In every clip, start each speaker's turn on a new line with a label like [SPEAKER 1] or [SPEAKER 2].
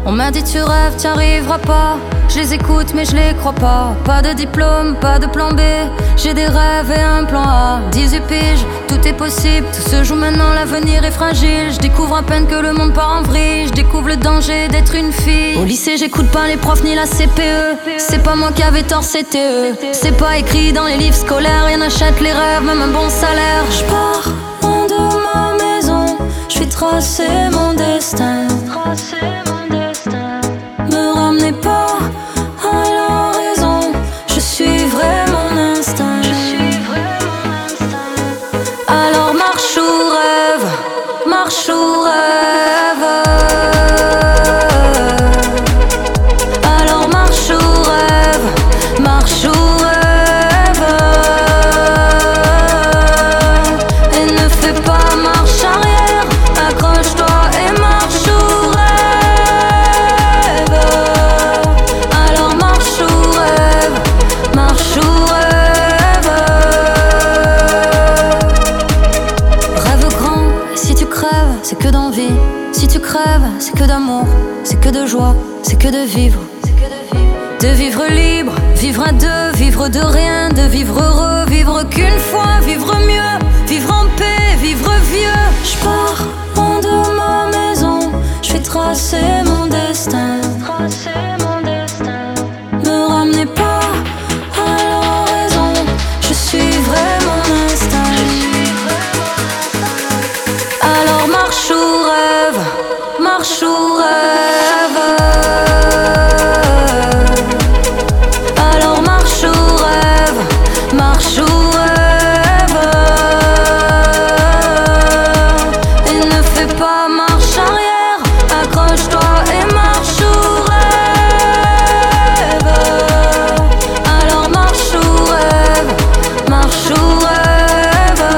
[SPEAKER 1] On m'a dit tu rêves, t'y arriveras pas. Je les écoute mais je les crois pas. Pas de diplôme, pas de plan B. J'ai des rêves et un plan A. 18 piges, tout est possible. Tout se joue maintenant, l'avenir est fragile. Je découvre à peine que le monde part en vrille. Je découvre le danger d'être une fille. Au lycée j'écoute pas les profs ni la CPE. C'est pas moi qui avais tort, c'était eux. C'est pas écrit dans les livres scolaires. Rien n'achète les rêves, même un bon salaire. Je pars loin de ma maison. Je suis tracé mon destin. Me ramenez pas à la raison. Je suivrai mon instinct. Alors marche ou rêve, marche ou rêve. Alors marche ou rêve, marche ou rêve. Et ne fais pas marche arrière. Accroche-toi et marche ou rêve. Alors marche ou rêve, marche ou rêve. Rêve grand, et si tu crèves, c'est que d'envie. Si tu crèves, c'est que d'amour, c'est que de joie, c'est que de vivre. De vivre libre, vivre à deux, vivre de rien, de vivre heureux, vivre qu'une fois, vivre mieux, vivre en paix, vivre vieux. Je pars loin de ma maison, je vais tracer mon destin. Me ramenez pas à la raison, je suivrai mon instinct. Alors marche ou rêve, marche ou rêve. Alors marche ou rêve, marche ou rêve. Et ne fais pas marche arrière, accroche-toi et marche ou rêve. Alors marche ou rêve, marche ou rêve.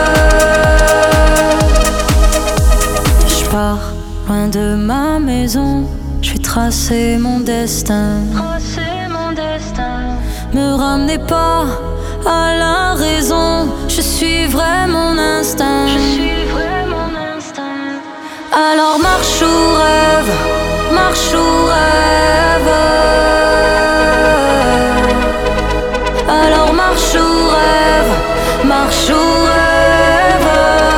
[SPEAKER 1] Je pars loin de ma maison, je vais tracer mon destin. Me ramenez pas à la raison, je suivrai mon instinct. Alors marche ou rêve, marche ou rêve. Alors marche ou rêve, marche ou rêve.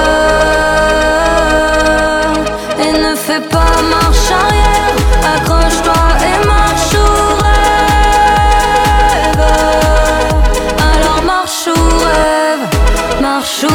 [SPEAKER 1] Et ne fais pas marche arrière, accroche-toi et marche ou rêve. Alors marche ou rêve, marche ou